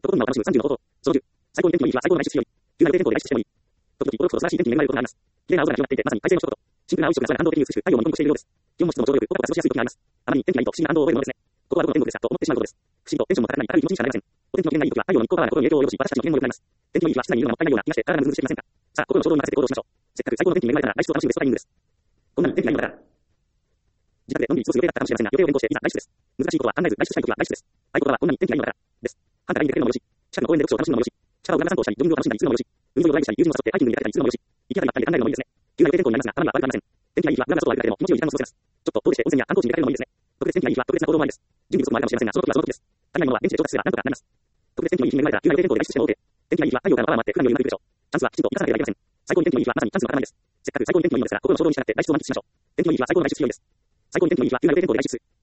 ところに今を楽しむ30の方法。その10。最高に天気のいい日は最高の外出日和。急な雨天候で外出してもいい。時々、驚くほど素晴らしい天気に恵まれることがあります。綺麗な青空が広がっていて、まさに快晴の一言。真空な青い色が空で反動的に美しく、太陽もニコニコしているようです。気温も湿度もちょうどよく、ポカポカ過ごしやすい時があります。あまりに天気がいいと不思議な反動を覚えるものですね。ここはどこの天国ですかと思ってしまうことです。不思議とテンションも高くなり、明るい気持ちにしかなれません。お天気の機嫌がいい時は、太陽の日光パワーが心に影響を及ぼし、私たちの機嫌も良くなります。天気のいい日は室内にいるのがもったいないような気がして、体がムズムズしてきませんか。さあ、心の衝動に任せて行動しましょう。せっかく最高の天気に恵まれたら、外出を楽しむベストタイミングです。こんなに天気がいいのだから。自宅でのんびり過ごす予定だったかもしれませんが、予定を変更して、いざ外出です。難しいことは考えず、外出したい時は外出です。合言葉はこんなに天気がいいのだから。です。繁華街に出かけるのもよし、近くの公園で読書を楽しむのもよし、近場を裏散歩をしたり、ジョギングを楽しんだりするのもよし、海沿いをドライブしたり、友人を誘ってハイキングに出かけたりするのもよし、行き当たりばったりで考えるのもいいですね。急な予定変更になりますが、たまには悪くありません。天気がいい日は裏が外を歩くだけでも気持ちよい時間を過ごせます。ちょっと遠出して温泉や観光地に出かけるのもいいですね。特別天気がいい日は特別な行動もありです。準備不足もあるかもしれませんが、その時はその時です。足りないものは現地で調達すれば何とかなります。特別天気のいい日に恵まれたら急な予定変更で外出しても OK。天気がいい日は太陽からのパワーもあって普段よりうまくいくでしょう。チャンスはきちんと生かさなければいけません。最高に天気のいい日はまさにチャンスの塊です。せっかく最高に天気のいいのですから、心の衝動に従って外出を満喫しましょう。天気のいい日は最高の外出日和です。最高に天気のいい日は急な予定変更で外出する。